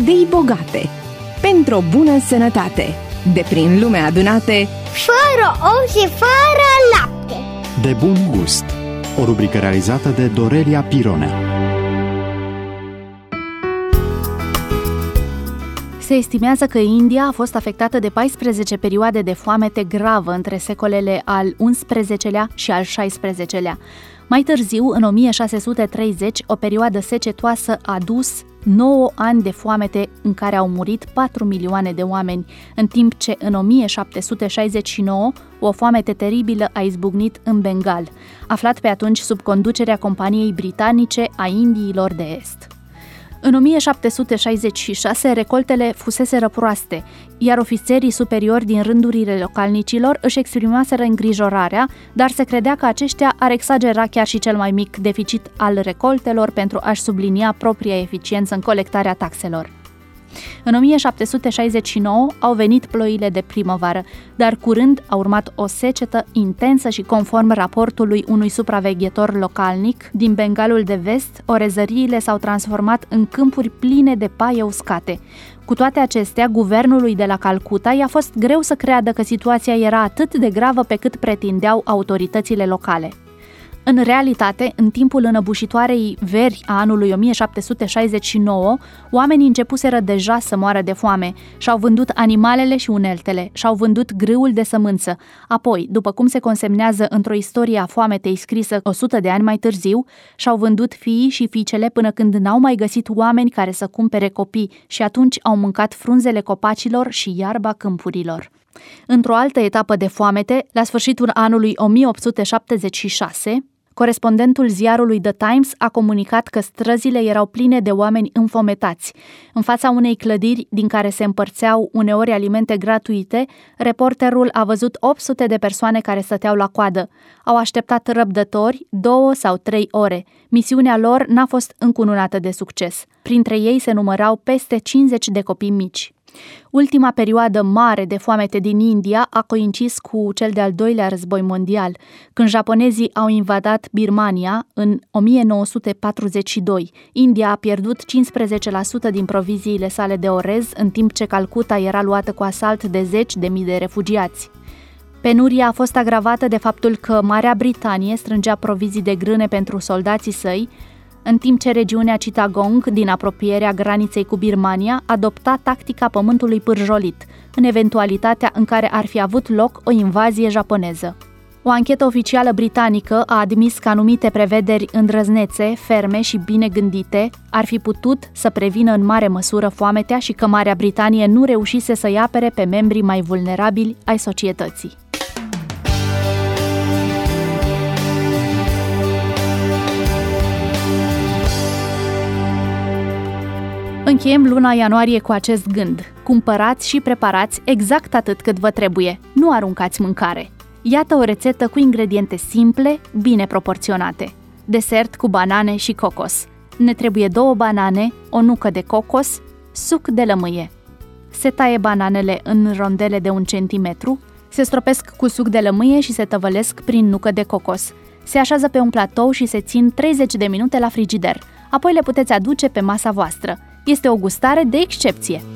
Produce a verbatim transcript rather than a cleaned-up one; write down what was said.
idei bogate, pentru o bună sănătate, de prin lume adunate, fără ou și fără lapte. De bun gust. O rubrică realizată de Dorelia Pironea. Se estimează că India a fost afectată de paisprezece perioade de foamete gravă între secolele al unsprezecelea și al șaisprezecelea. Mai târziu, în o mie șase sute treizeci, o perioadă secetoasă a dus nouă ani de foamete în care au murit patru milioane de oameni, în timp ce în o mie șapte sute șaizeci și nouă o foamete teribilă a izbucnit în Bengal, aflat pe atunci sub conducerea companiei britanice a Indiilor de Est. În o mie șapte sute șaizeci și șase, recoltele fuseseră proaste, iar ofițerii superiori din rândurile localnicilor își exprimaseră îngrijorarea, dar se credea că aceștia ar exagera chiar și cel mai mic deficit al recoltelor pentru a-și sublinia propria eficiență în colectarea taxelor. În o mie șapte sute șaizeci și nouă au venit ploile de primăvară, dar curând a urmat o secetă intensă și, conform raportului unui supraveghetor localnic din Bengalul de Vest, orezăriile s-au transformat în câmpuri pline de paie uscate. Cu toate acestea, guvernului de la Calcuta i-a fost greu să creadă că situația era atât de gravă pe cât pretindeau autoritățile locale. În realitate, în timpul înăbușitoarei veri a anului o mie șapte sute șaizeci și nouă, oamenii începuseră deja să moară de foame, și-au vândut animalele și uneltele, și-au vândut grâul de sămânță. Apoi, după cum se consemnează într-o istorie a foametei scrisă o sută de ani mai târziu, și-au vândut fiii și fiicele până când n-au mai găsit oameni care să cumpere copii și atunci au mâncat frunzele copacilor și iarba câmpurilor. Într-o altă etapă de foamete, la sfârșitul anului o mie opt sute șaptezeci și șase, corespondentul ziarului The Times a comunicat că străzile erau pline de oameni înfometați. În fața unei clădiri din care se împărțeau uneori alimente gratuite, reporterul a văzut opt sute de persoane care stăteau la coadă. Au așteptat răbdători două sau trei ore. Misiunea lor n-a fost încununată de succes. Printre ei se numărau peste cincizeci de copii mici. Ultima perioadă mare de foamete din India a coincis cu cel de-al doilea război mondial, când japonezii au invadat Birmania în o mie nouă sute patruzeci și doi. India a pierdut cincisprezece la sută din proviziile sale de orez, în timp ce Calcuta era luată cu asalt de zeci de mii de refugiați. Penuria a fost agravată de faptul că Marea Britanie strângea provizii de grâne pentru soldații săi, în timp ce regiunea Chittagong, din apropierea graniței cu Birmania, adopta tactica pământului pârjolit, în eventualitatea în care ar fi avut loc o invazie japoneză. O anchetă oficială britanică a admis că anumite prevederi îndrăznețe, ferme și bine gândite ar fi putut să prevină în mare măsură foametea și că Marea Britanie nu reușise să-i apere pe membrii mai vulnerabili ai societății. Încheiem luna ianuarie cu acest gând. Cumpărați și preparați exact atât cât vă trebuie. Nu aruncați mâncare. Iată o rețetă cu ingrediente simple, bine proporționate. Desert cu banane și cocos. Ne trebuie două banane, o nucă de cocos, suc de lămâie. Se taie bananele în rondele de un centimetru, se stropesc cu suc de lămâie și se tăvălesc prin nucă de cocos. Se așează pe un platou și se țin treizeci de minute la frigider. Apoi le puteți aduce pe masa voastră. Este o gustare de excepție!